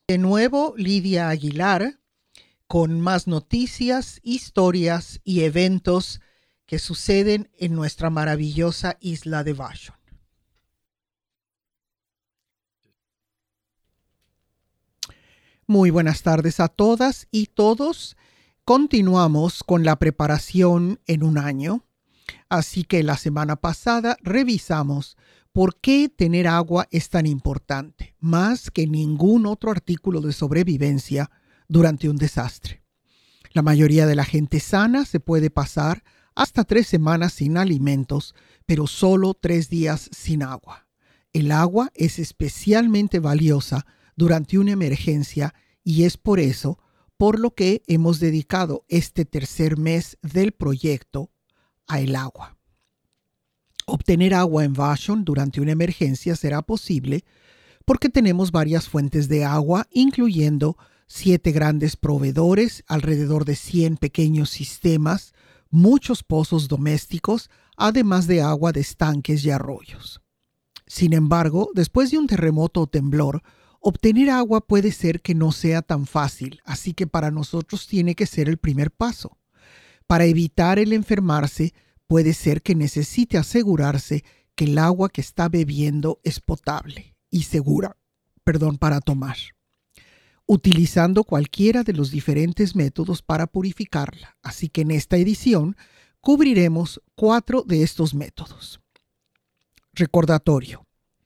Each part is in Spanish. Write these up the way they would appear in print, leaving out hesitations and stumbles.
De nuevo, Lidia Aguilar, con más noticias, historias y eventos que suceden en nuestra maravillosa isla de Vashon. Muy buenas tardes a todas y todos. Continuamos con la preparación en un año. Así que la semana pasada revisamos por qué tener agua es tan importante, más que ningún otro artículo de sobrevivencia durante un desastre. La mayoría de la gente sana se puede pasar hasta 3 semanas sin alimentos, pero solo 3 días sin agua. El agua es especialmente valiosa durante una emergencia y es por eso por lo que hemos dedicado este tercer mes del proyecto a el agua. Obtener agua en Vashon durante una emergencia será posible porque tenemos varias fuentes de agua, incluyendo 7 grandes proveedores, alrededor de 100 pequeños sistemas, muchos pozos domésticos, además de agua de estanques y arroyos. Sin embargo, después de un terremoto o temblor, obtener agua puede ser que no sea tan fácil, así que para nosotros tiene que ser el primer paso. Para evitar el enfermarse, puede ser que necesite asegurarse que el agua que está bebiendo es potable y segura, para tomar, utilizando cualquiera de los diferentes métodos para purificarla. Así que en esta edición cubriremos 4 de estos métodos. Recordatorio.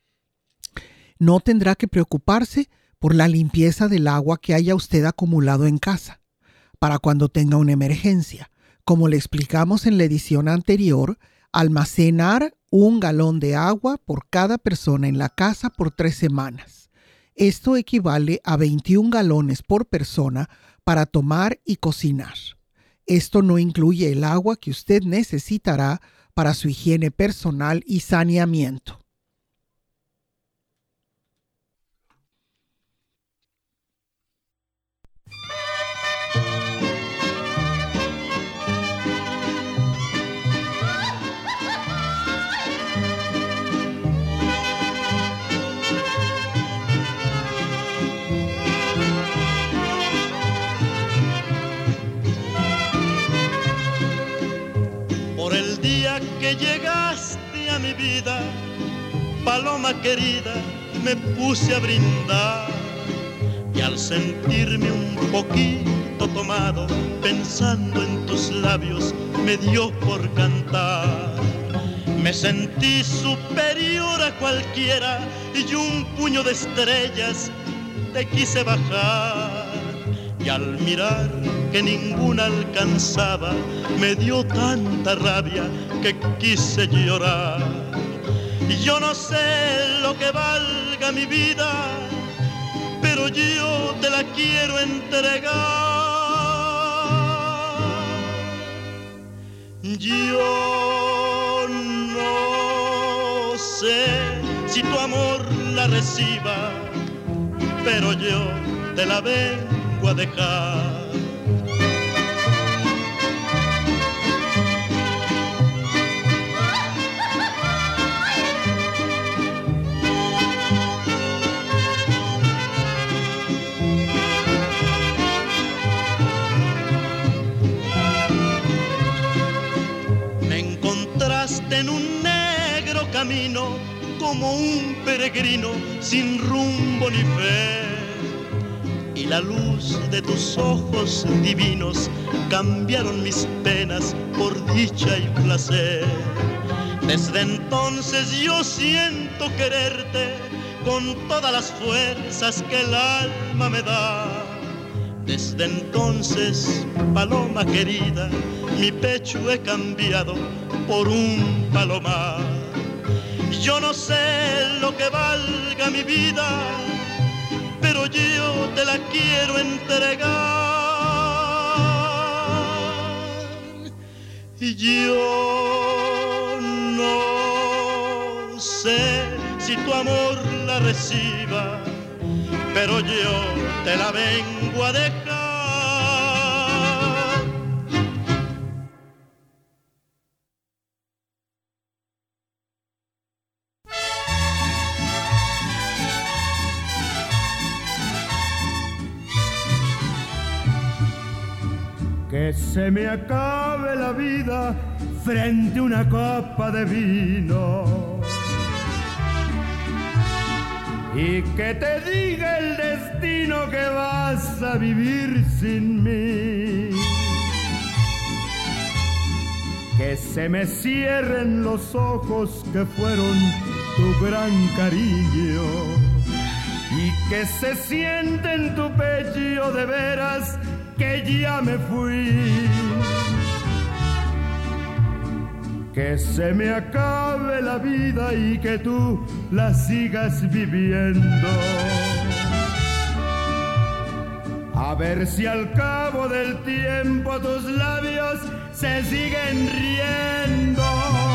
No tendrá que preocuparse por la limpieza del agua que haya usted acumulado en casa para cuando tenga una emergencia. Como le explicamos en la edición anterior, almacenar 1 galón de agua por cada persona en la casa por 3 semanas. Esto equivale a 21 galones por persona para tomar y cocinar. Esto no incluye el agua que usted necesitará para su higiene personal y saneamiento. El día que llegaste a mi vida, paloma querida, me puse a brindar y al sentirme un poquito tomado, pensando en tus labios, me dio por cantar. Me sentí superior a cualquiera y un puño de estrellas te quise bajar. Y al mirar que ninguna alcanzaba, me dio tanta rabia que quise llorar. Y yo no sé lo que valga mi vida, pero yo te la quiero entregar. Yo no sé si tu amor la reciba, pero yo te la vengo a dejar. Me encontraste en un negro camino, como un peregrino sin rumbo ni fe. Y la luz de tus ojos divinos cambiaron mis penas por dicha y placer. Desde entonces yo siento quererte con todas las fuerzas que el alma me da. Desde entonces, paloma querida, mi pecho he cambiado por un palomar. Yo no sé lo que valga mi vida, pero yo te la quiero entregar. Y yo no sé si tu amor la reciba, pero yo te la vengo a dejar. Que se me acabe la vida frente a una copa de vino y que te diga el destino que vas a vivir sin mí. Que se me cierren los ojos que fueron tu gran cariño y que se siente en tu pecho de veras que ya me fui. Que se me acabe la vida y que tú la sigas viviendo. A ver si al cabo del tiempo tus labios se siguen riendo.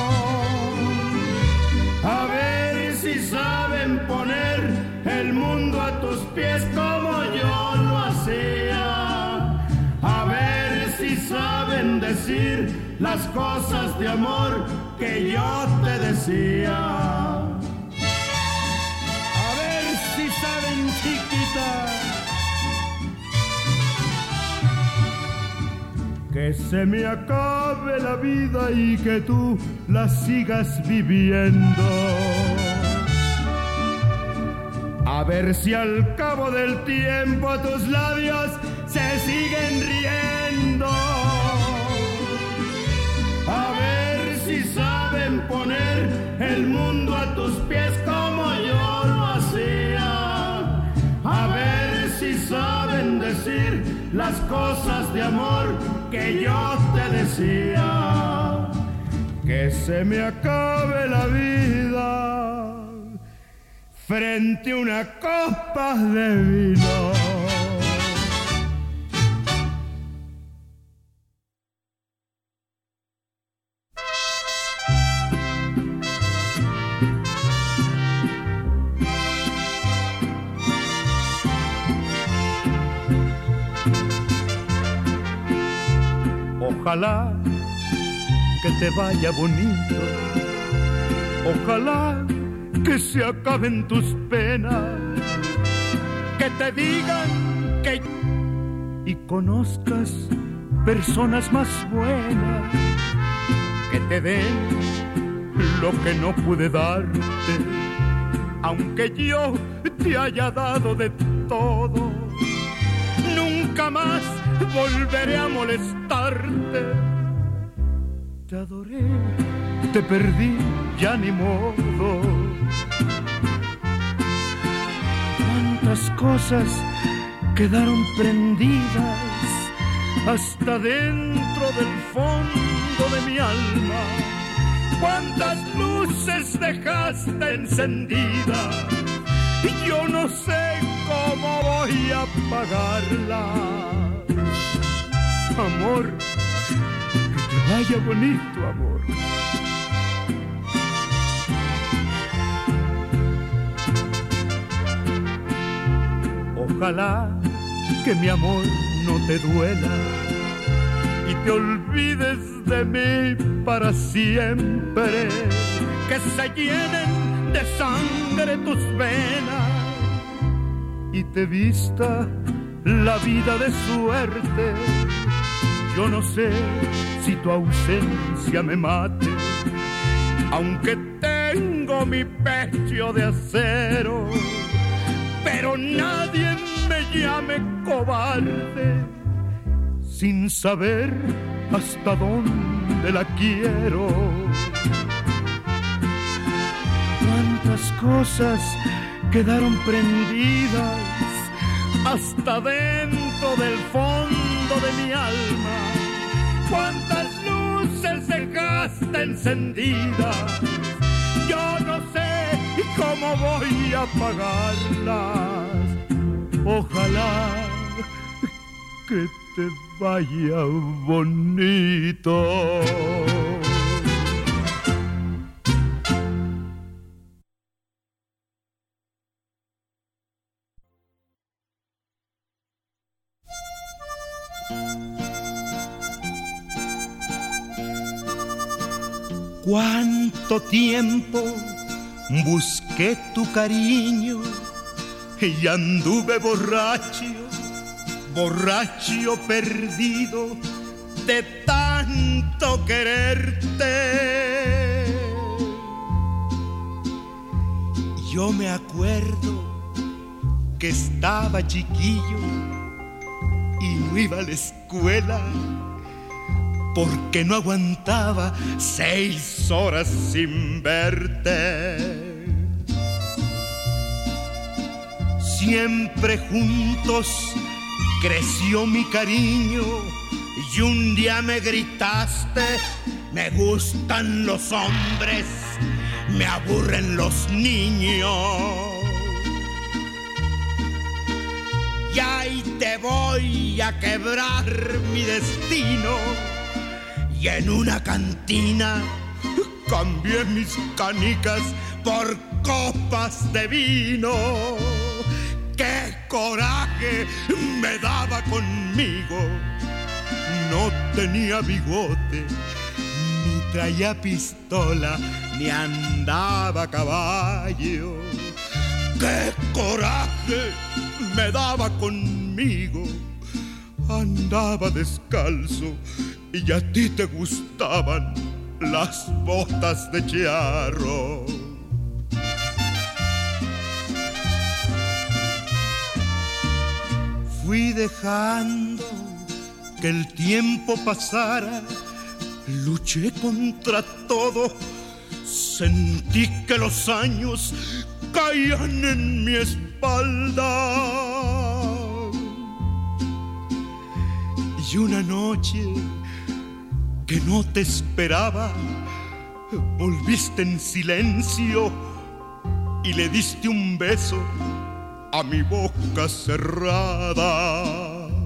A ver si saben poner el mundo a tus pies como yo lo hacía. A ver si saben decir las cosas de amor que yo te decía. A ver si saben, chiquita, que se me acabe la vida y que tú la sigas viviendo. A ver si al cabo del tiempo tus labios se siguen riendo. A ver si saben poner el mundo a tus pies como yo lo hacía. A ver si saben decir las cosas de amor que yo te decía. Que se me acabe la vida frente a una copa de vino. Ojalá que te vaya bonito, ojalá que se acaben tus penas, que te digan que y conozcas personas más buenas, que te den lo que no pude darte, aunque yo te haya dado de todo. Nunca más volveré a molestarte. Te adoré, te perdí, ya ni modo. Cuántas cosas quedaron prendidas hasta dentro del fondo de mi alma. Cuántas luces dejaste encendidas y yo no sé cómo voy a apagarlas. Amor, que te vaya bonito, amor. Ojalá que mi amor no te duela y te olvides de mí para siempre. Que se llenen de sangre tus venas y te vista la vida de suerte. Yo no sé si tu ausencia me mate, aunque tengo mi pecho de acero, pero nadie me llame cobarde sin saber hasta dónde la quiero. Cuántas cosas quedaron prendidas hasta dentro del fondo de mi alma. Cuántas luces dejaste encendidas, yo no sé cómo voy a apagarlas. Ojalá que te vaya bonito. Cuánto tiempo busqué tu cariño y anduve borracho, borracho perdido, de tanto quererte. Yo me acuerdo que estaba chiquillo y no iba a la escuela porque no aguantaba 6 horas sin verte. Siempre juntos creció mi cariño y un día me gritaste: me gustan los hombres, me aburren los niños. Y ahí te voy a quebrar mi destino. Y en una cantina cambié mis canicas por copas de vino. ¡Qué coraje me daba conmigo! No tenía bigote, ni traía pistola, ni andaba a caballo. ¡Qué coraje me daba conmigo! Andaba descalzo y a ti te gustaban las botas de charro. Fui dejando que el tiempo pasara, luché contra todo, sentí que los años caían en mi espalda. Y una noche que no te esperaba, volviste en silencio y le diste un beso a mi boca cerrada.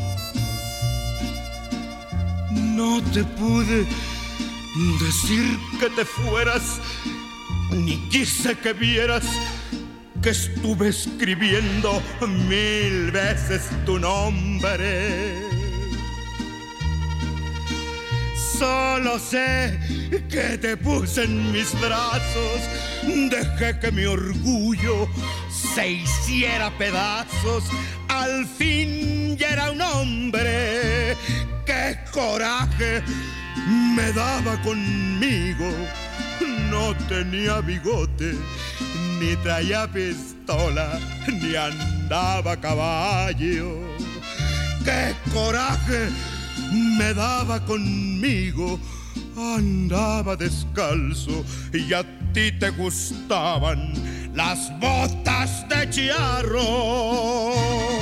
No te pude decir que te fueras, ni quise que vieras que estuve escribiendo 1000 veces tu nombre. Solo sé que te puse en mis brazos, dejé que mi orgullo se hiciera pedazos. Al fin ya era un hombre. ¡Qué coraje me daba conmigo! No tenía bigote, ni traía pistola, ni andaba a caballo. ¡Qué coraje me daba conmigo! Andaba descalzo y a ti te gustaban las botas de charro.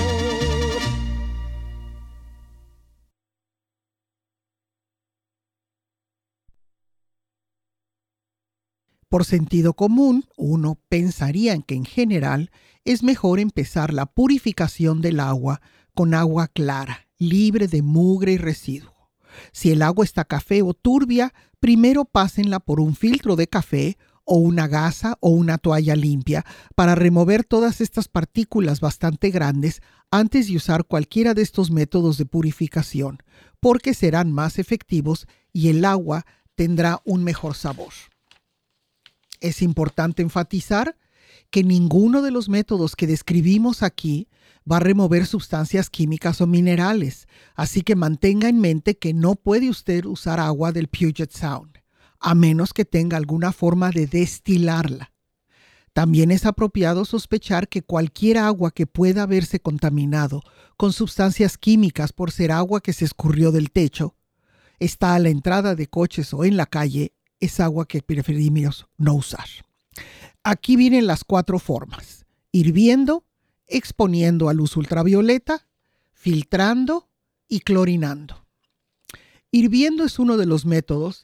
Por sentido común, uno pensaría en que en general es mejor empezar la purificación del agua con agua clara, libre de mugre y residuo. Si el agua está café o turbia, primero pásenla por un filtro de café o una gasa o una toalla limpia para remover todas estas partículas bastante grandes antes de usar cualquiera de estos métodos de purificación, porque serán más efectivos y el agua tendrá un mejor sabor. Es importante enfatizar que ninguno de los métodos que describimos aquí va a remover sustancias químicas o minerales, así que mantenga en mente que no puede usted usar agua del Puget Sound, a menos que tenga alguna forma de destilarla. También es apropiado sospechar que cualquier agua que pueda haberse contaminado con sustancias químicas por ser agua que se escurrió del techo, está a la entrada de coches o en la calle, es agua que preferimos no usar. Aquí vienen las 4 formas: hirviendo, exponiendo a luz ultravioleta, filtrando y clorinando. Hirviendo es uno de los métodos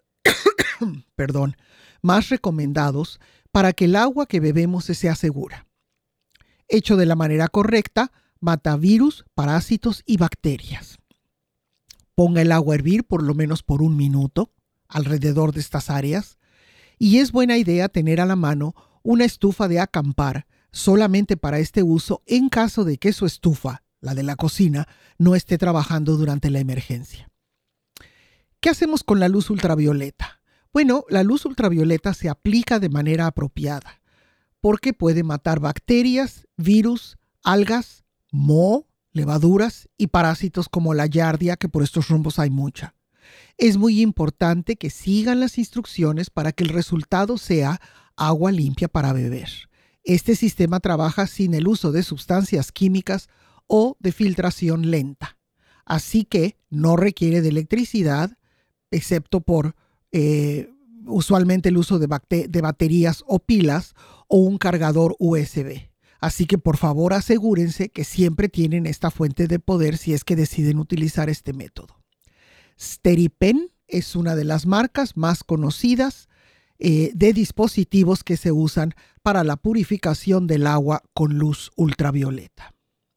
más recomendados para que el agua que bebemos sea segura. Hecho de la manera correcta, mata virus, parásitos y bacterias. Ponga el agua a hervir por lo menos por 1 minuto alrededor de estas áreas, y es buena idea tener a la mano una estufa de acampar solamente para este uso en caso de que su estufa, la de la cocina, no esté trabajando durante la emergencia. ¿Qué hacemos con la luz ultravioleta? Bueno, la luz ultravioleta se aplica de manera apropiada porque puede matar bacterias, virus, algas, moho, levaduras y parásitos como la Giardia, que por estos rumbos hay mucha. Es muy importante que sigan las instrucciones para que el resultado sea agua limpia para beber. Este sistema trabaja sin el uso de sustancias químicas o de filtración lenta. Así que no requiere de electricidad, excepto por usualmente el uso de baterías o pilas o un cargador USB. Así que por favor asegúrense que siempre tienen esta fuente de poder si es que deciden utilizar este método. Steripen es una de las marcas más conocidas de dispositivos que se usan para la purificación del agua con luz ultravioleta.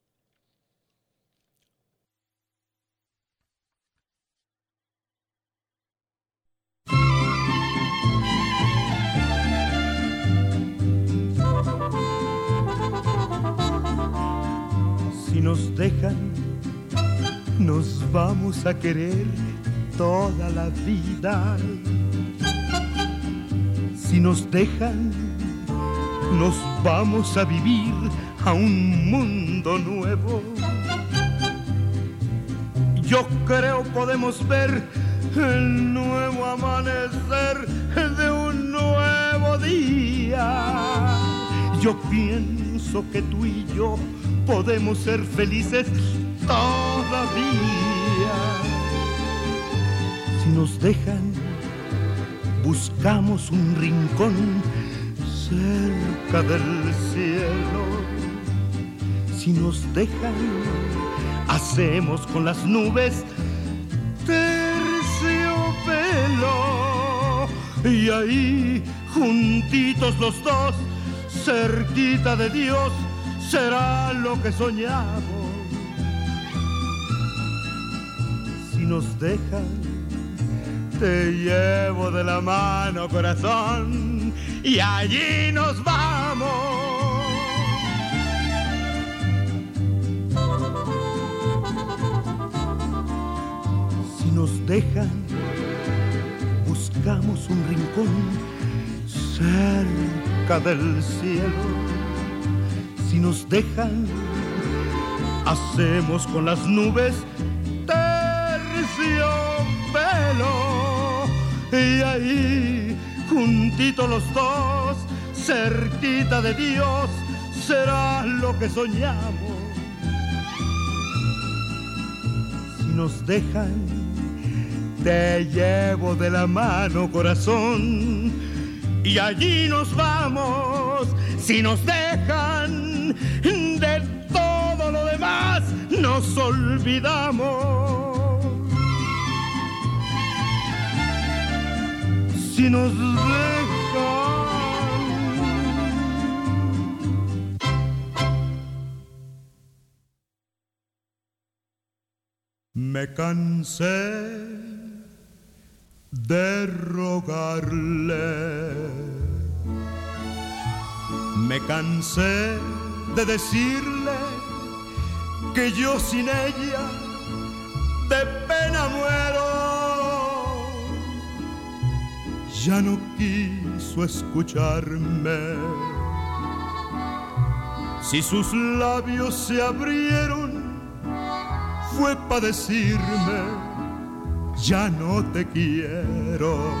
Si nos dejan, nos vamos a querer toda la vida. Si nos dejan, nos vamos a vivir a un mundo nuevo. Yo creo podemos ver el nuevo amanecer de un nuevo día. Yo pienso que tú y yo podemos ser felices todavía. Si nos dejan, buscamos un rincón cerca del cielo. Si nos dejan, hacemos con las nubes terciopelo. Y ahí, juntitos los dos, cerquita de Dios, será lo que soñamos. Si nos dejan, te llevo de la mano, corazón, y allí nos vamos. Si nos dejan, buscamos un rincón cerca del cielo. Si nos dejan, hacemos con las nubes terciopelo. Y ahí, juntitos los dos, cerquita de Dios, será lo que soñamos. Si nos dejan, te llevo de la mano, corazón, y allí nos vamos. Si nos dejan, de todo lo demás nos olvidamos. Si nos dejan. Me cansé de rogarle. Me cansé de decirle que yo sin ella de pena muero. Ya no quiso escucharme. Si sus labios se abrieron, fue para decirme, ya no te quiero.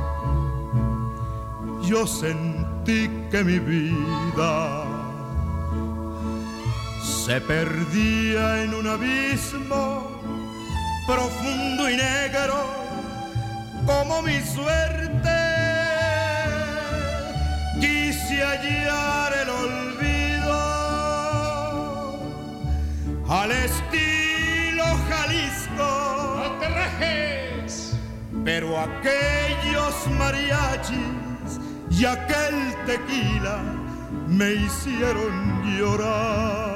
Yo sentí que mi vida se perdía en un abismo profundo y negro como mi suerte. Quise hallar el olvido al estilo Jalisco. ¡No te rajes! Pero aquellos mariachis y aquel tequila me hicieron llorar.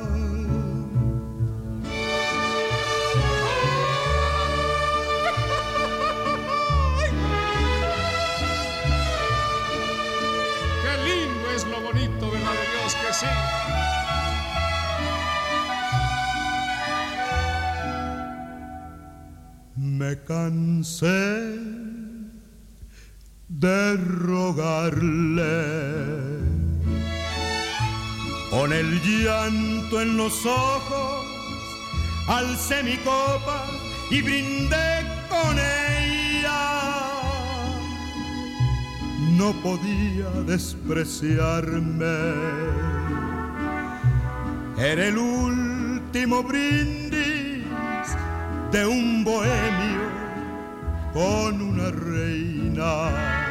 ¡Qué lindo es lo bonito, verdad de Dios que sí! Me cansé de rogarle, con el llanto en los ojos alcé mi copa y brindé con ella. No podía despreciarme. Era el último brindis de un bohemio con una reina.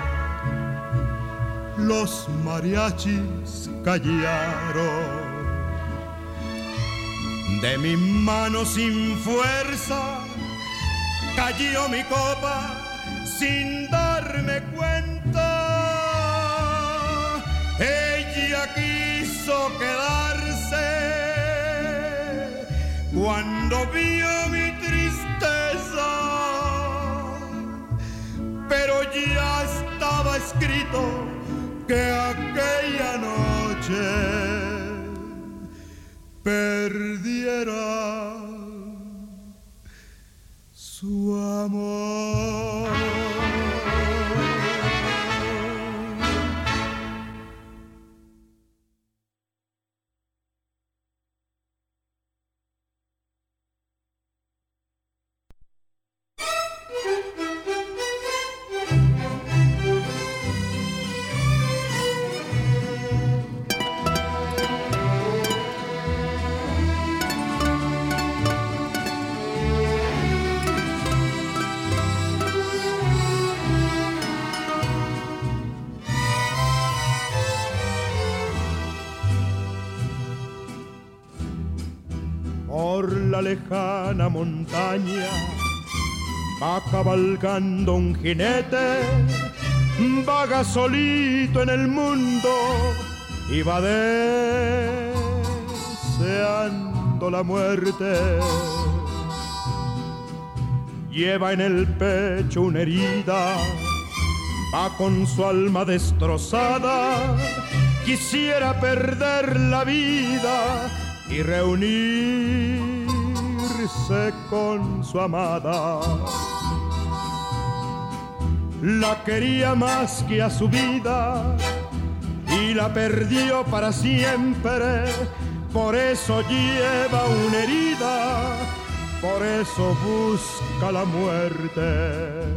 Los mariachis callaron. De mi mano sin fuerza cayó mi copa sin darme cuenta. Ella quiso quedarse cuando vio mi tristeza, pero ya estaba escrito que aquella noche perdiera su amor. Por la lejana montaña va cabalgando un jinete, vaga solito en el mundo y va deseando la muerte. Lleva en el pecho una herida, va con su alma destrozada, quisiera perder la vida y reunirse con su amada. La quería más que a su vida y la perdió para siempre. Por eso lleva una herida, por eso busca la muerte.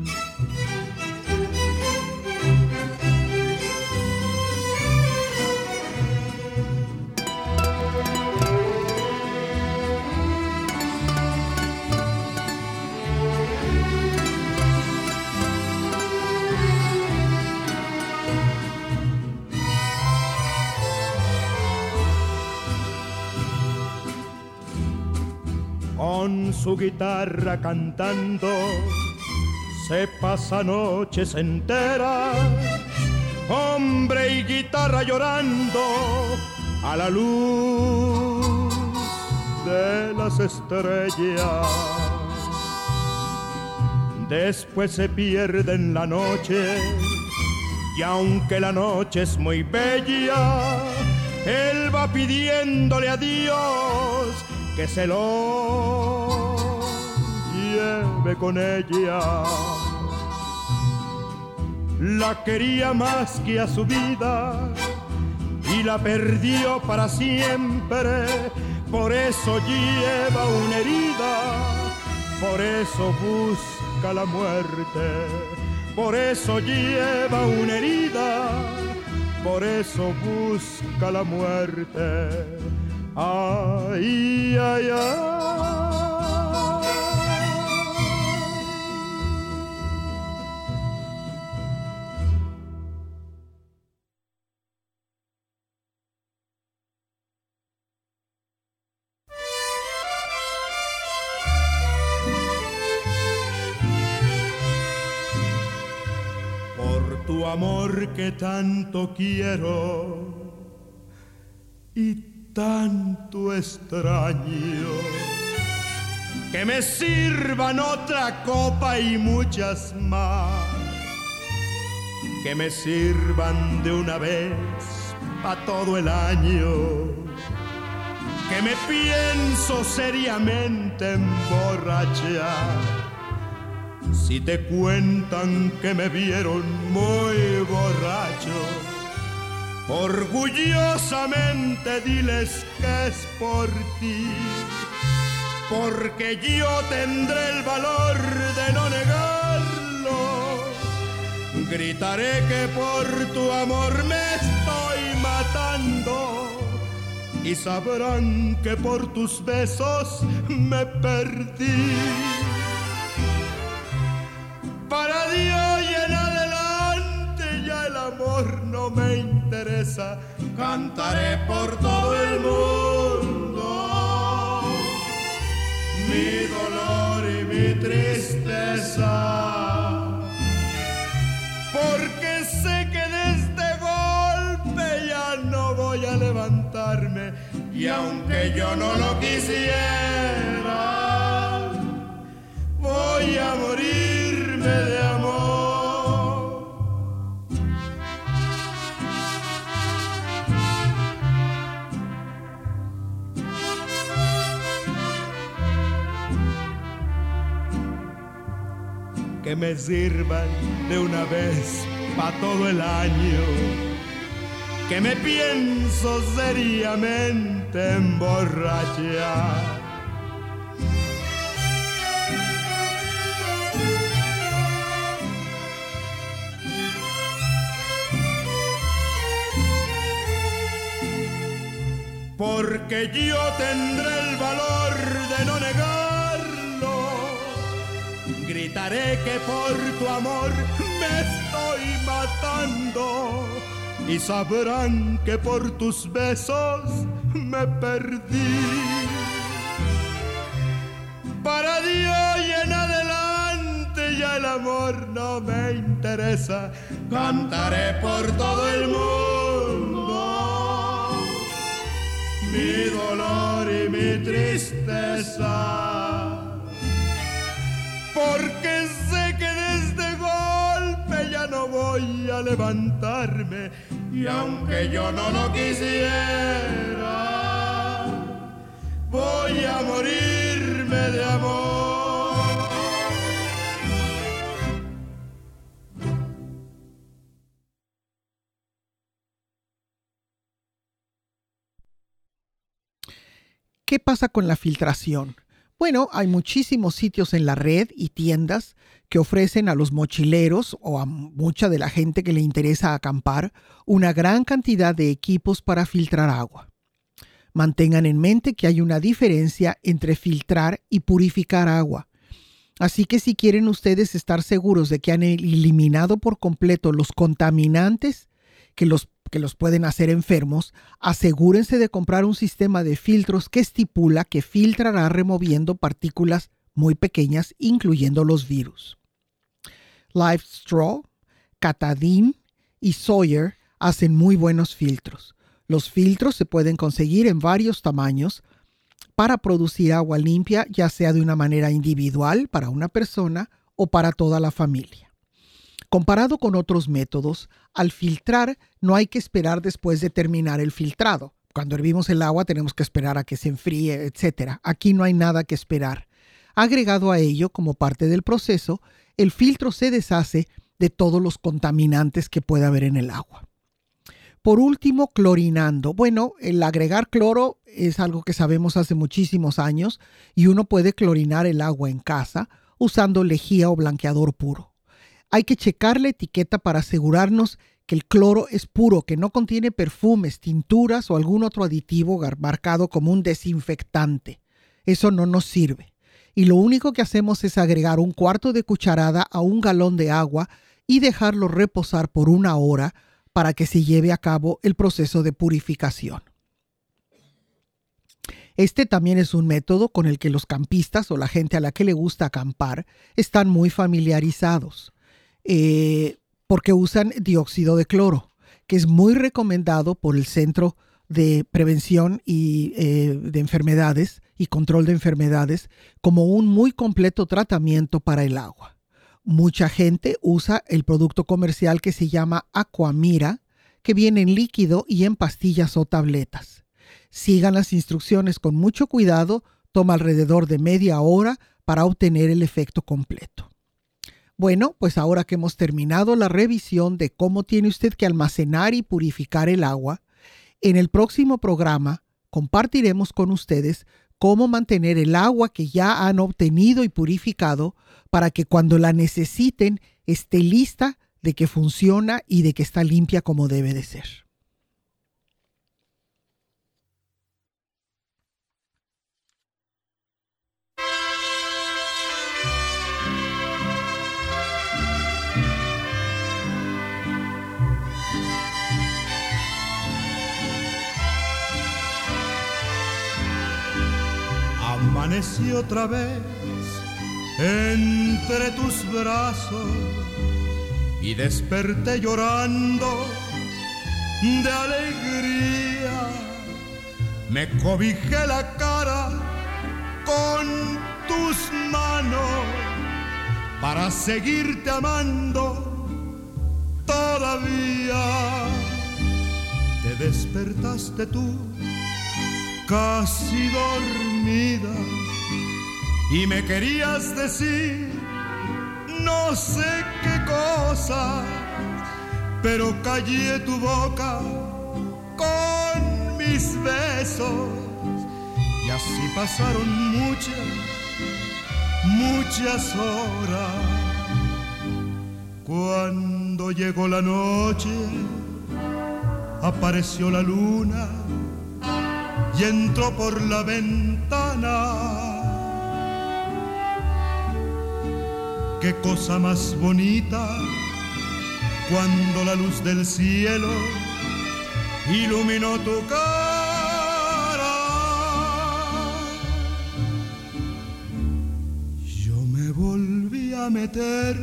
Con su guitarra cantando se pasa noches enteras, hombre y guitarra llorando a la luz de las estrellas. Después se pierde en la noche y aunque la noche es muy bella, él va pidiéndole a Dios que se lo lleve con ella. La quería más que a su vida y la perdió para siempre. Por eso lleva una herida, por eso busca la muerte. Por eso lleva una herida, por eso busca la muerte. Ay, ay, ay. Por tu amor que tanto quiero y tanto extraño, que me sirvan otra copa y muchas más, que me sirvan de una vez pa' todo el año, que me pienso seriamente emborrachar. Si te cuentan que me vieron muy borracho, orgullosamente diles que es por ti, porque yo tendré el valor de no negarlo. Gritaré que por tu amor me estoy matando y sabrán que por tus besos me perdí. Para Dios y en adelante ya el amor no me interesa. Cantaré por todo el mundo mi dolor y mi tristeza, porque sé que de este golpe ya no voy a levantarme, y aunque yo no lo quisiera, voy a morirme de amor. Que me sirvan de una vez pa' todo el año, que me pienso seriamente emborrachar. Porque yo tendré el valor de no negarlo. Gritaré que por tu amor me estoy matando y sabrán que por tus besos me perdí. Para Dios y en adelante ya el amor no me interesa. Cantaré por todo el mundo mi dolor y mi tristeza, porque sé que de este golpe ya no voy a levantarme, y aunque yo no lo quisiera, voy a morirme de amor. ¿Qué pasa con la filtración? Bueno, hay muchísimos sitios en la red y tiendas que ofrecen a los mochileros o a mucha de la gente que le interesa acampar una gran cantidad de equipos para filtrar agua. Mantengan en mente que hay una diferencia entre filtrar y purificar agua. Así que si quieren ustedes estar seguros de que han eliminado por completo los contaminantes que los pueden hacer enfermos, asegúrense de comprar un sistema de filtros que estipula que filtrará removiendo partículas muy pequeñas, incluyendo los virus. LifeStraw, Katadyn y Sawyer hacen muy buenos filtros. Los filtros se pueden conseguir en varios tamaños para producir agua limpia, ya sea de una manera individual para una persona o para toda la familia. Comparado con otros métodos, al filtrar no hay que esperar después de terminar el filtrado. Cuando hervimos el agua tenemos que esperar a que se enfríe, etc. Aquí no hay nada que esperar. Agregado a ello, como parte del proceso, el filtro se deshace de todos los contaminantes que pueda haber en el agua. Por último, clorinando. Bueno, el agregar cloro es algo que sabemos hace muchísimos años y uno puede clorinar el agua en casa usando lejía o blanqueador puro. Hay que checar la etiqueta para asegurarnos que el cloro es puro, que no contiene perfumes, tinturas o algún otro aditivo marcado como un desinfectante. Eso no nos sirve. Y lo único que hacemos es agregar 1/4 de cucharada a 1 galón de agua y dejarlo reposar por 1 hora para que se lleve a cabo el proceso de purificación. Este también es un método con el que los campistas o la gente a la que le gusta acampar están muy familiarizados. Porque usan dióxido de cloro, que es muy recomendado por el Centro de Prevención y de Enfermedades y Control de Enfermedades como un muy completo tratamiento para el agua. Mucha gente usa el producto comercial que se llama Aquamira, que viene en líquido y en pastillas o tabletas. Sigan las instrucciones con mucho cuidado, toma alrededor de media hora para obtener el efecto completo. Bueno, pues ahora que hemos terminado la revisión de cómo tiene usted que almacenar y purificar el agua, en el próximo programa compartiremos con ustedes cómo mantener el agua que ya han obtenido y purificado para que cuando la necesiten esté lista, de que funciona y de que está limpia como debe de ser. Amanecí otra vez entre tus brazos y desperté llorando de alegría. Me cobijé la cara con tus manos para seguirte amando todavía. Te despertaste tú casi dormida y me querías decir no sé qué cosa, pero callé tu boca con mis besos y así pasaron muchas horas. Cuando llegó la noche apareció la luna y entró por la ventana. Qué cosa más bonita cuando la luz del cielo iluminó tu cara. Yo me volví a meter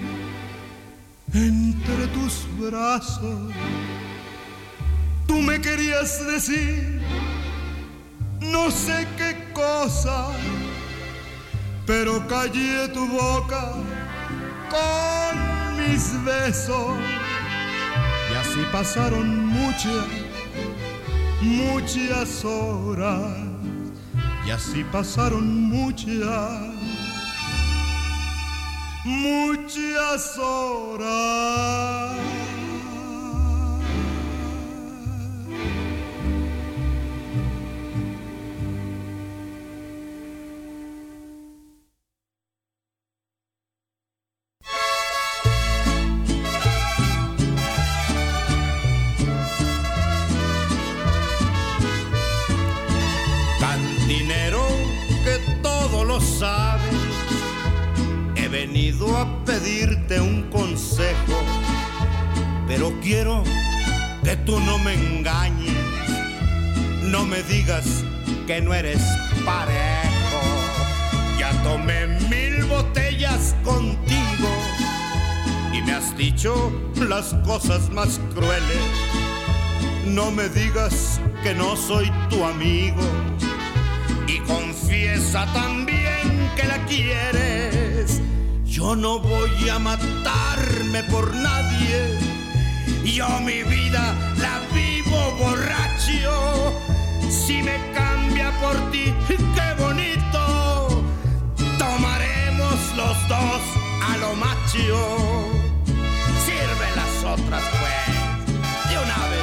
entre tus brazos. Tú me querías decir no sé qué cosa, pero callé tu boca con mis besos y así pasaron muchas horas y así pasaron muchas horas. Sabes, he venido a pedirte un consejo, pero quiero que tú no me engañes, no me digas que no eres parejo. Ya tomé 1000 botellas contigo y me has dicho las cosas más crueles. No me digas que no soy tu amigo y confiesa también que la quieres. Yo no voy a matarme por nadie, yo mi vida la vivo borracho. Si me cambia por ti, qué bonito, tomaremos los dos a lo macho. Sirve las otras pues, de una vez.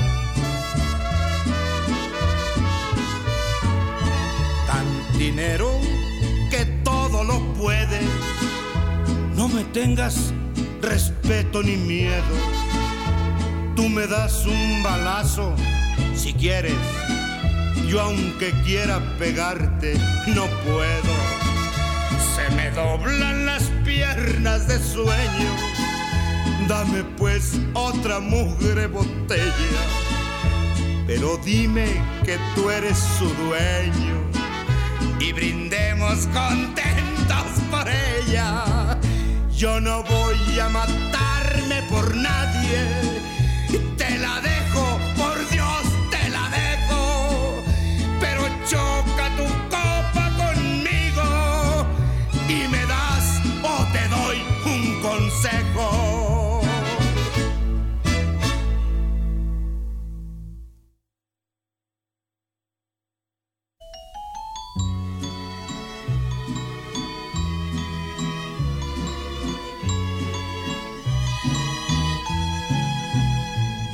Dinero que todo lo puede, no me tengas respeto ni miedo. Tú me das un balazo si quieres, yo aunque quiera pegarte no puedo. Se me doblan las piernas de sueño, dame pues otra mugre botella, pero dime que tú eres su dueño y brindemos contentos por ella. Yo no voy a matarme por nadie, te la dejo, por Dios te la dejo, pero choca tu copa conmigo y me das o te doy un consejo.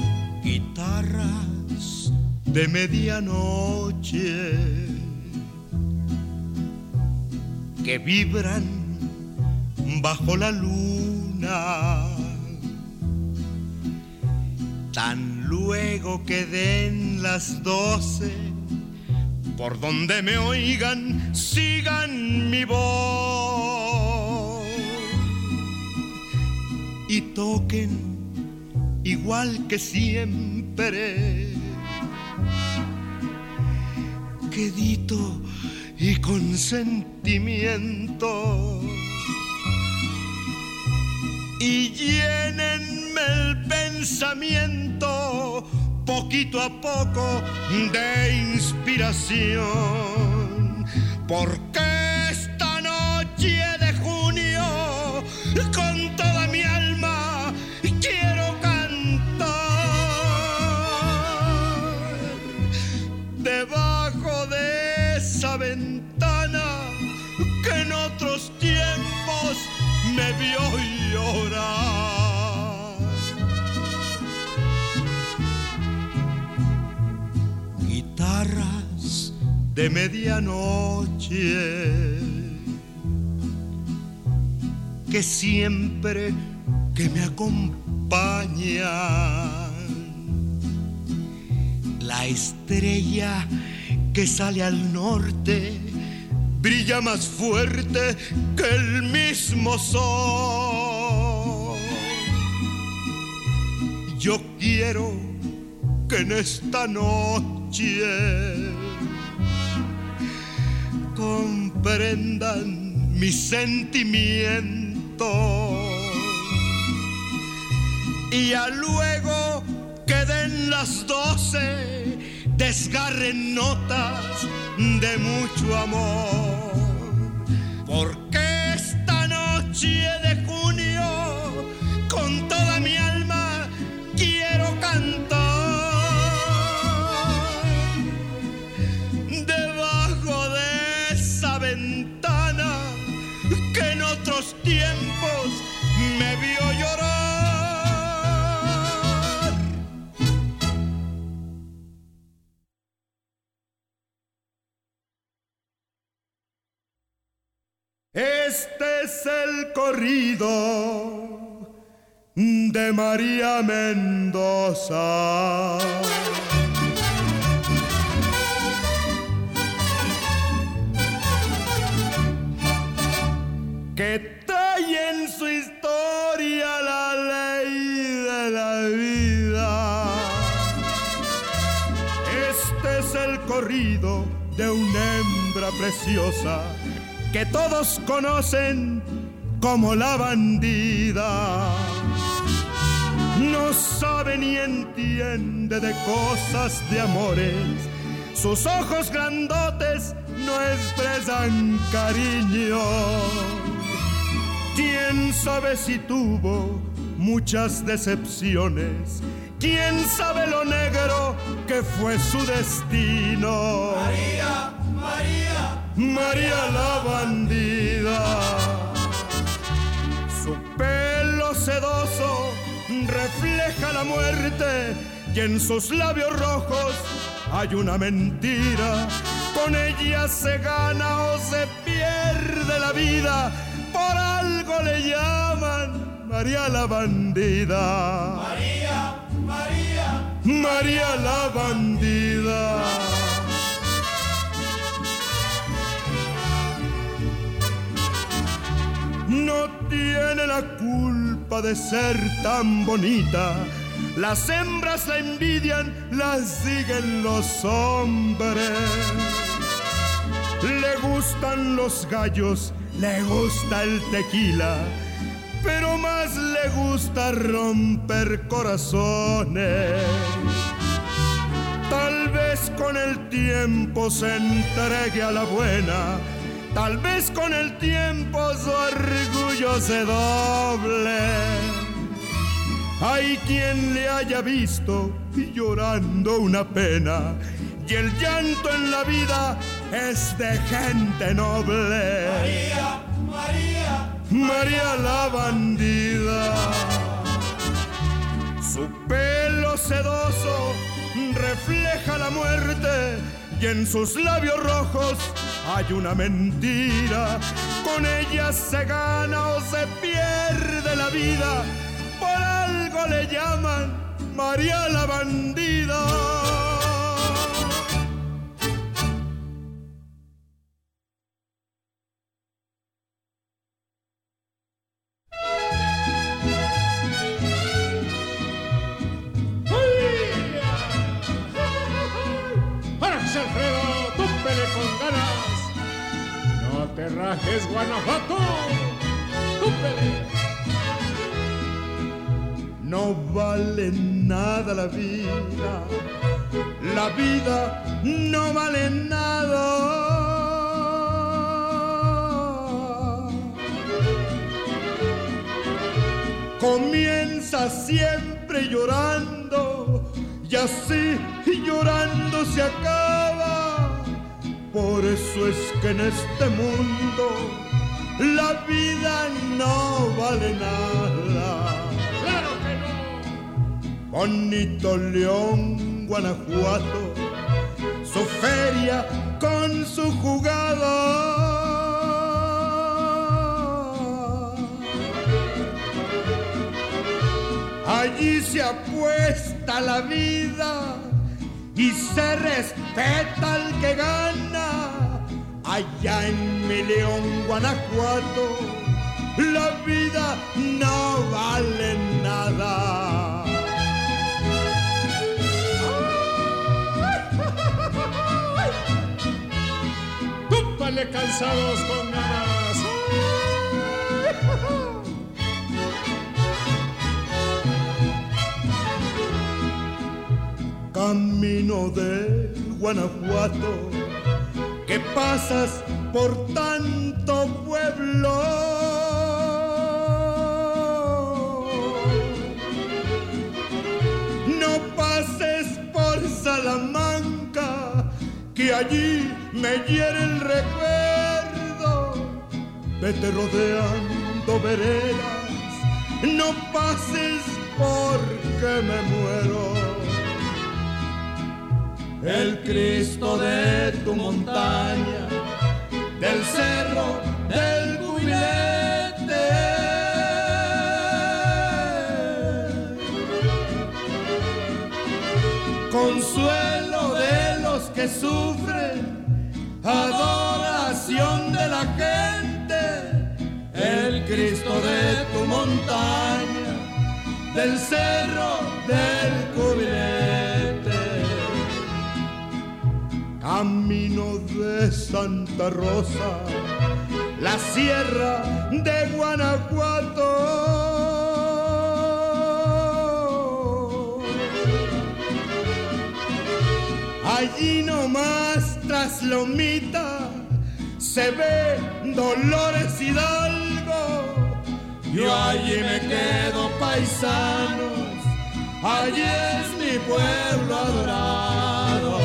De medianoche que vibran bajo la luna. Tan luego que den las 12, por donde me oigan, sigan mi voz y toquen igual que siempre, quedito y con sentimiento, y llénenme el pensamiento poquito a poco de inspiración, porque esta noche de junio con toda mi alma quiero cantar debajo de esa ventana que en otros tiempos me vio llorar. Guitarras de medianoche que siempre que me acompañan, la estrella que sale al norte brilla más fuerte que el mismo sol. Yo quiero que en esta noche comprendan mi sentimiento y a luego que den las 12 desgarren notas de mucho amor, porque esta noche de junio con toda mi alma quiero cantar debajo de esa ventana que en otros tiempos me vio llorar. Este es el corrido de María Mendoza. Que trae en su historia la ley de la vida. Este es el corrido de una hembra preciosa que todos conocen como la bandida. No sabe ni entiende de cosas de amores, sus ojos grandotes no expresan cariño. ¿Quién sabe si tuvo muchas decepciones? ¿Quién sabe lo negro que fue su destino? María, María, María la bandida. Su pelo sedoso refleja la muerte y en sus labios rojos hay una mentira. Con ella se gana o se pierde la vida, por algo le llaman María la bandida. María, María, María la bandida. No tiene la culpa de ser tan bonita. Las hembras la envidian, la siguen los hombres. Le gustan los gallos, le gusta el tequila, pero más le gusta romper corazones. Tal vez con el tiempo se entregue a la buena, tal vez con el tiempo su orgullo se doble. Hay quien le haya visto llorando una pena, y el llanto en la vida es de gente noble. María, María, María la bandida. Su pelo sedoso refleja la muerte y en sus labios rojos hay una mentira, con ella se gana o se pierde la vida, por algo le llaman María la bandida. Te rajes, Guanajuato, túpele. No vale nada la vida no vale nada. Comienza siempre llorando y así llorando se acaba. Por eso es que en este mundo la vida no vale nada. ¡Claro que no! Bonito León, Guanajuato, su feria con su jugada. Allí se apuesta la vida y se respeta al que gana. Allá en mi León, Guanajuato, la vida no vale nada. ¡Túpale, cansados con ganas! Camino de Guanajuato, que pasas por tanto pueblo. No pases por Salamanca, que allí me hiere el recuerdo. Vete rodeando veredas, no pases porque me muero. El Cristo de tu montaña, del cerro del Cubilete, consuelo de los que sufren, adoración de la gente. El Cristo de tu montaña, del cerro del Cubilete. Camino de Santa Rosa, la sierra de Guanajuato. Allí nomás tras Lomita se ve Dolores Hidalgo. Yo allí me quedo, paisanos, allí es mi pueblo adorado.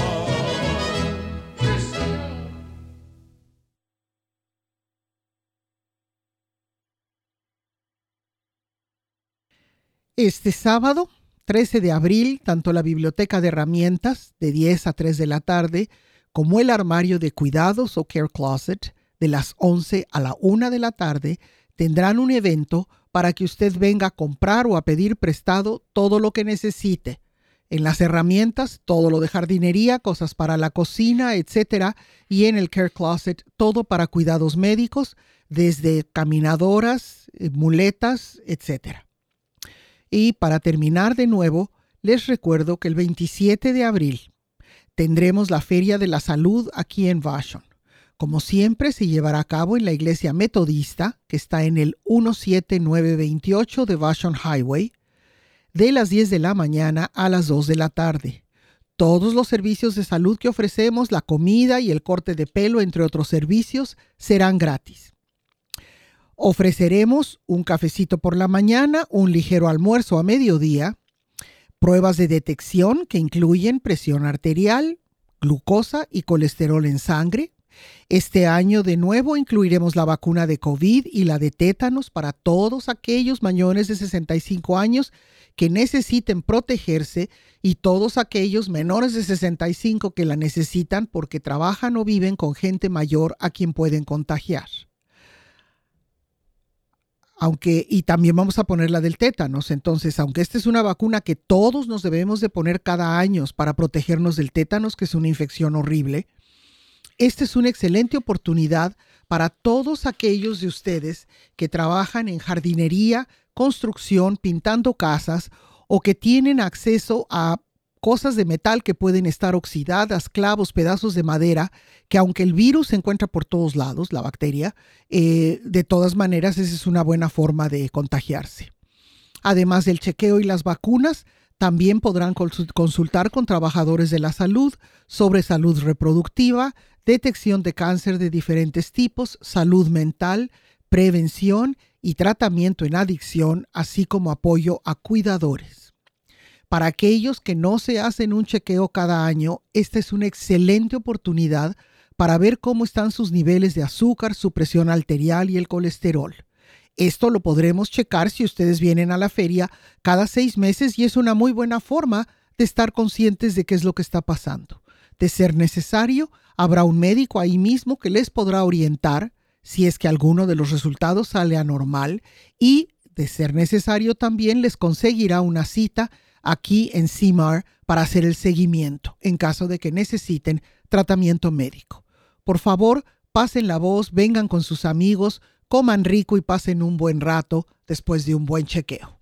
Este sábado, 13 de abril, tanto la Biblioteca de Herramientas, de 10 a 3 de la tarde, como el Armario de Cuidados o Care Closet, de las 11 a la 1 de la tarde, tendrán un evento para que usted venga a comprar o a pedir prestado todo lo que necesite. En las herramientas, todo lo de jardinería, cosas para la cocina, etc. Y en el Care Closet, todo para cuidados médicos, desde caminadoras, muletas, etc. Y para terminar de nuevo, les recuerdo que el 27 de abril tendremos la Feria de la Salud aquí en Vashon. Como siempre, se llevará a cabo en la Iglesia Metodista, que está en el 17928 de Vashon Highway, de las 10 de la mañana a las 2 de la tarde. Todos los servicios de salud que ofrecemos, la comida y el corte de pelo, entre otros servicios, serán gratis. Ofreceremos un cafecito por la mañana, un ligero almuerzo a mediodía, pruebas de detección que incluyen presión arterial, glucosa y colesterol en sangre, Este año de nuevo incluiremos la vacuna de COVID y la de tétanos para todos aquellos mayores de 65 años que necesiten protegerse y todos aquellos menores de 65 que la necesitan porque trabajan o viven con gente mayor a quien pueden contagiar. Y también vamos a poner la del tétanos. Entonces, aunque esta es una vacuna que todos nos debemos de poner cada año para protegernos del tétanos, que es una infección horrible, esta es una excelente oportunidad para todos aquellos de ustedes que trabajan en jardinería, construcción, pintando casas o que tienen acceso a cosas de metal que pueden estar oxidadas, clavos, pedazos de madera, que aunque el virus se encuentra por todos lados, la bacteria, de todas maneras esa es una buena forma de contagiarse. Además del chequeo y las vacunas, también podrán consultar con trabajadores de la salud sobre salud reproductiva, detección de cáncer de diferentes tipos, salud mental, prevención y tratamiento en adicción, así como apoyo a cuidadores. Para aquellos que no se hacen un chequeo cada año, esta es una excelente oportunidad para ver cómo están sus niveles de azúcar, su presión arterial y el colesterol. Esto lo podremos checar si ustedes vienen a la feria cada 6 meses y es una muy buena forma de estar conscientes de qué es lo que está pasando. De ser necesario, habrá un médico ahí mismo que les podrá orientar si es que alguno de los resultados sale anormal y, de ser necesario, también les conseguirá una cita aquí en CIMAR para hacer el seguimiento en caso de que necesiten tratamiento médico. Por favor, pasen la voz, vengan con sus amigos, coman rico y pasen un buen rato después de un buen chequeo.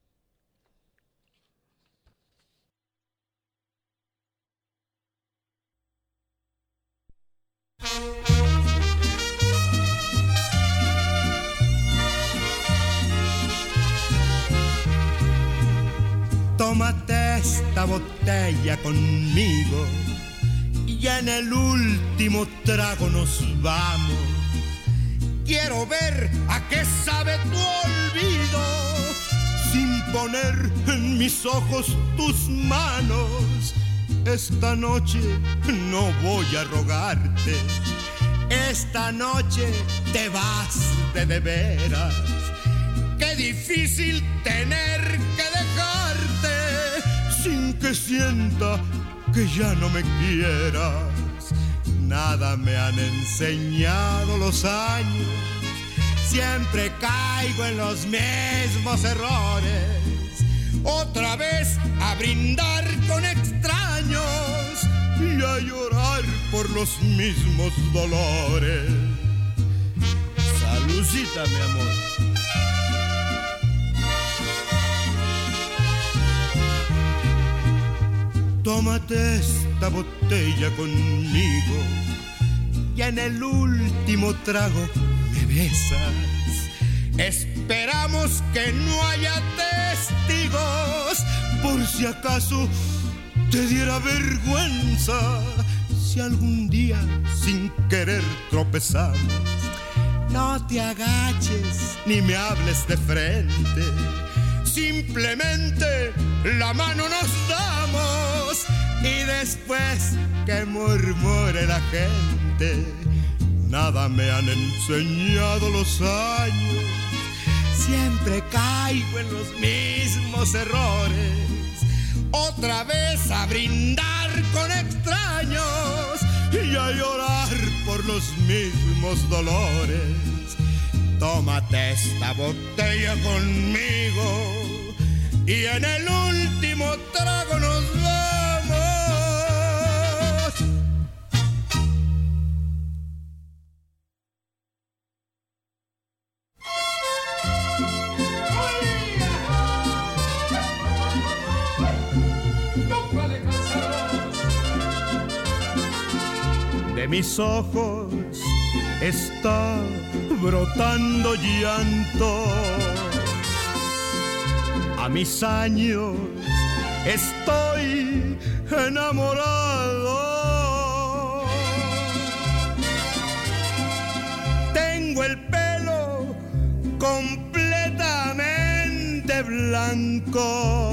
Tómate esta botella conmigo y en el último trago nos vamos. Quiero ver a qué sabe tu olvido sin poner en mis ojos tus manos. Esta noche no voy a rogarte, esta noche te vas de veras. Qué difícil tener que dejarte sin que sienta que ya no me quieras. Nada me han enseñado los años, siempre caigo en los mismos errores. Otra vez a brindar con extraños y a llorar por los mismos dolores. Saludcita, mi amor. Tómate esta botella conmigo y en el último trago me besas. Esperamos que no haya testigos por si acaso te diera vergüenza. Si algún día sin querer tropezamos, no te agaches ni me hables de frente. Simplemente la mano nos damos y después que murmure la gente. Nada me han enseñado los años, siempre caigo en los mismos errores. Otra vez a brindar con extraños y a llorar por los mismos dolores. Tómate esta botella conmigo y en el último trago nos vamos. De mis ojos está brotando llanto. A mis años estoy enamorado. Tengo el pelo completamente blanco,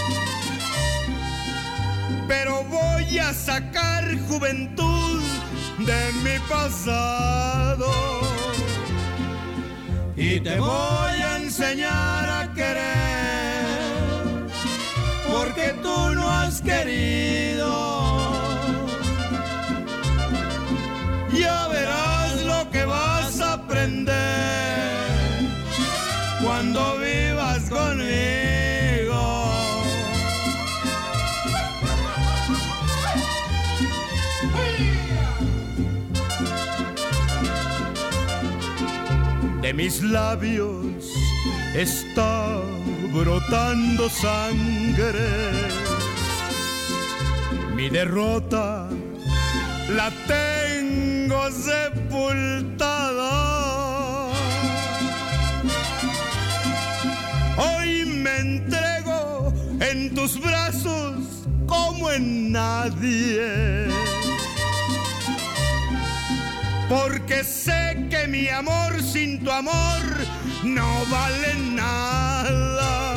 pero voy a sacar juventud de mi pasado. Y te voy a enseñar a querer, porque tú no has querido. Ya verás lo que vas a aprender cuando vivas conmigo. De mis labios está brotando sangre. Mi derrota la tengo sepultada. Hoy me entrego en tus brazos como en nadie, porque sé que mi amor sin tu amor no vale nada.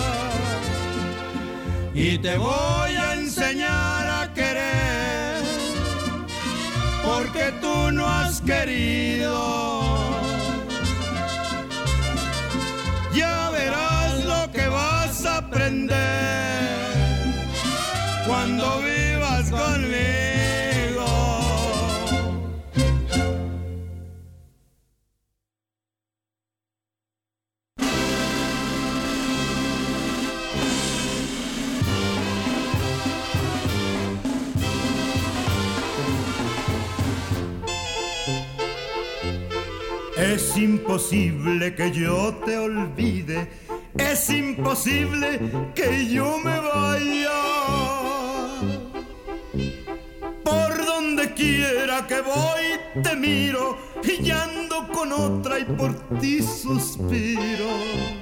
Y te voy a enseñar a querer, porque tú no has querido. Ya verás lo que vas a aprender cuando vivas conmigo. Es imposible que yo te olvide, es imposible que yo me vaya. Por donde quiera que voy te miro y ando con otra y por ti suspiro.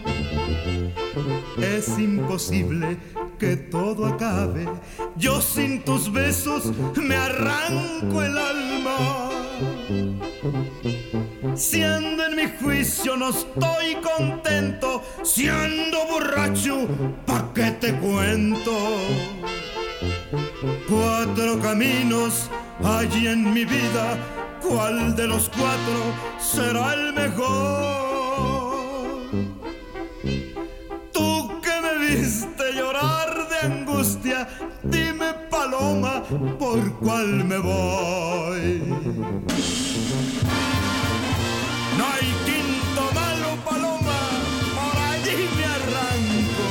Es imposible que todo acabe, yo sin tus besos me arranco el alma. Si ando en mi juicio no estoy contento, si ando borracho, ¿pa' qué te cuento? 4 caminos hay en mi vida, ¿cuál de los 4 será el mejor? Tú que me viste llorar de angustia, dime, paloma, ¿por cuál me voy? No hay quinto malo, paloma, por allí me arranco.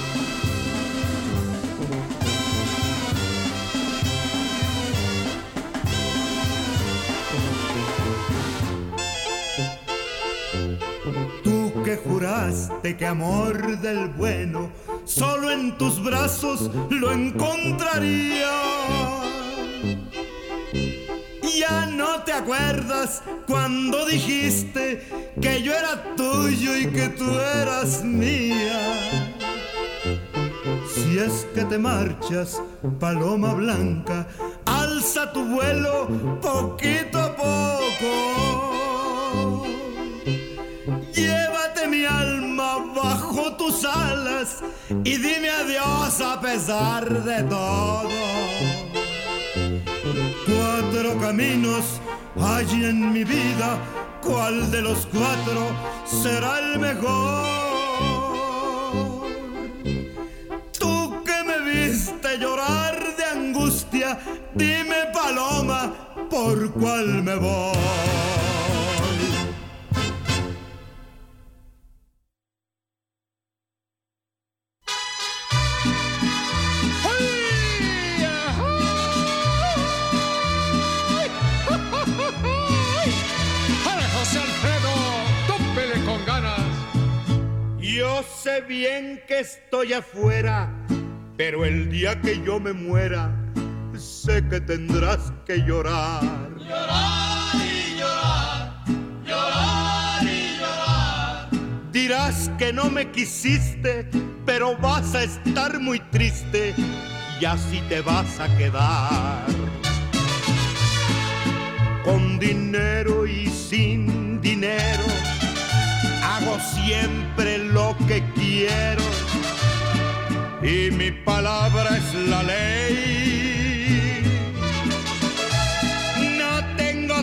Tú que juraste que amor del bueno solo en tus brazos lo encontraría. Ya no te acuerdas cuando dijiste que yo era tuyo y que tú eras mía. Si es que te marchas, paloma blanca, alza tu vuelo poquito a poco. Llévate mi alma bajo tus alas y dime adiós a pesar de todo. 4 caminos hay en mi vida, ¿cuál de los 4 será el mejor? Tú que me viste llorar de angustia, dime, paloma, ¿por cuál me voy? Yo sé bien que estoy afuera, pero el día que yo me muera, sé que tendrás que llorar. Llorar y llorar, llorar y llorar. Dirás que no me quisiste, pero vas a estar muy triste y así te vas a quedar. Con dinero y sin dinero, hago siempre lo que quiero y mi palabra es la ley. No tengo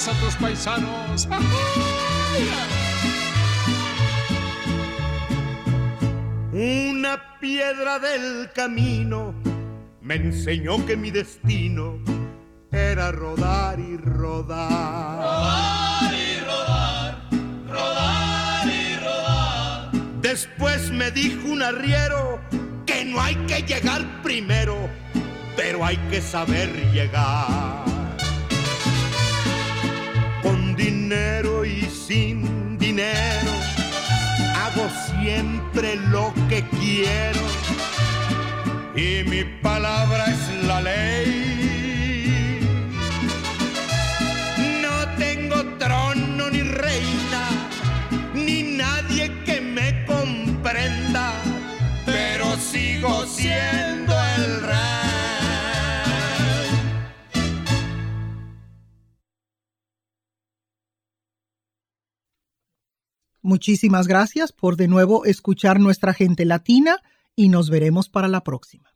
más a tus paisanos. Una piedra del camino me enseñó que mi destino era rodar y rodar. Rodar y rodar, rodar y rodar. Después me dijo un arriero que no hay que llegar primero, pero hay que saber llegar. Con dinero y sin dinero hago siempre lo que quiero, y mi palabra es la ley. No tengo trono ni reina, ni nadie que me comprenda, pero sigo siendo el rey. Muchísimas gracias por de nuevo escuchar nuestra gente latina y nos veremos para la próxima.